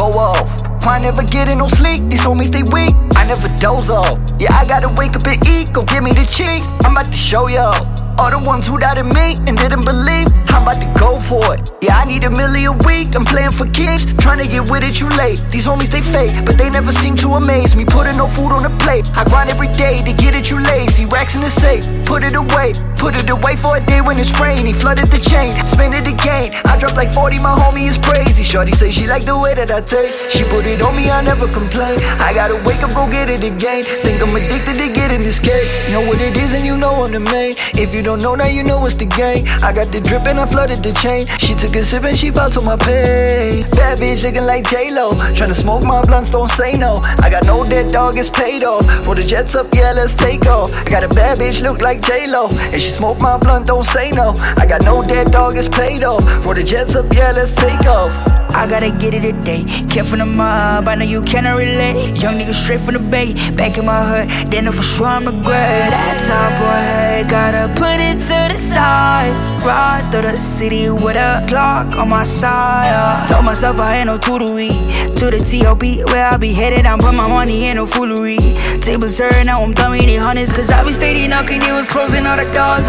go off. I never getting no sleep, these homies they weak, I never doze off. Yeah, I gotta wake up and eat, go give me the cheese, I'm about to show y'all. All the ones who doubted me and didn't believe, I'm about to go for it. Yeah, I need $1 million a week, I'm playing for keeps, trying to get with it too late. These homies they fake, but they never seem to amaze me. Putting no food on the plate, I grind every day to get it too lazy. Racks in the safe, put it away for a day when it's rainy. Flooded the chain, spin it again. I dropped like 40, my homie is crazy. Shorty say she like the way that I take. She put it on me, I never complain. I gotta wake up, go get it again. Think I'm addicted to getting this cake. Know what it is and you know I'm the main. If you don't know, now you know it's the game. I got the drip and I flooded the chain. She took a sip and she felt on my pain. Bad bitch looking like J-Lo, tryna smoke my blunts, don't say no. I got no dead dog, it's paid off. Roll the jets up, yeah, let's take off. I got a bad bitch look like J-Lo, and she smoke my blunt, don't say no. I got no dead dog, it's paid off. Roll the jets up, yeah, let's take off. I gotta get it today. Kept from the mob, I know you cannot relate. Young nigga straight from the bay, back in my hood, then for sure I'm the great. That top boy, gotta put it to the side. Ride through the city with a clock on my side. Told myself I ain't no tutory. To the T.O.P. where I be headed, I'm put my money in no foolery. Tables turn, now I'm done with the hundreds, cause I be steady knocking, you was closing all the doors,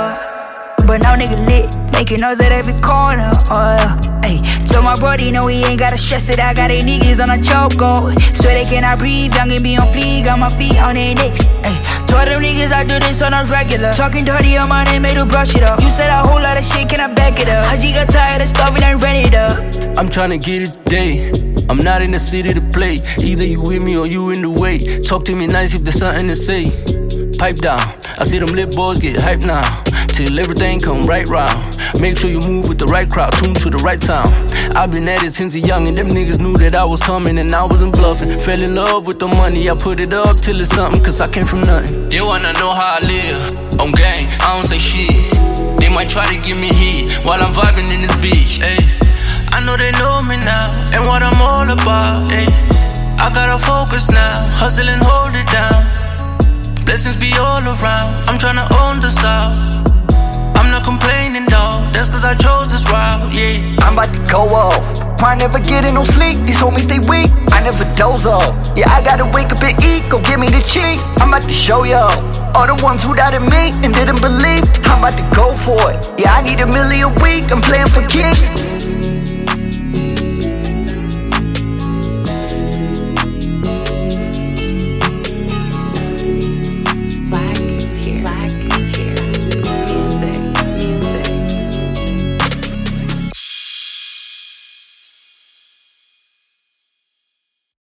But now nigga lit, making noise at every corner, Ayy, told my brody, no, he ain't gotta stress it. I got eight niggas on a chokehold. Swear they cannot breathe, young and be on fleek. Got my feet on their necks. Ayy, told them niggas I do this on a regular. Talking dirty on my name, made to brush it up. You said a whole lot of shit, can I back it up? I just got tired of stuff and I ran it up. I'm tryna get it today. I'm not in the city to play. Either you with me or you in the way. Talk to me nice if there's something to say. Pipe down, I see them lit boys get hyped now. Till everything come right round. Make sure you move with the right crowd, tune to the right sound. I've been at it since a young and them niggas knew that I was coming and I wasn't bluffing. Fell in love with the money, I put it up till it's something, cause I came from nothing. They wanna know how I live, on gang, I don't say shit. They might try to give me heat while I'm vibing in this beach, ayy. I know they know me now, and what I'm all about, ayy. I gotta focus now, hustle and hold it down. Blessings be all around, I'm tryna own the south. I'm not complaining, dawg, that's cause I chose this route, yeah. I'm about to go off. I never getting no sleep, these homies they weak, I never doze off. Yeah, I gotta wake up and eat, go give me the cheese, I'm about to show y'all. All the ones who doubted me and didn't believe, I'm about to go for it. Yeah, I need $1 million a week, I'm playing for keeps.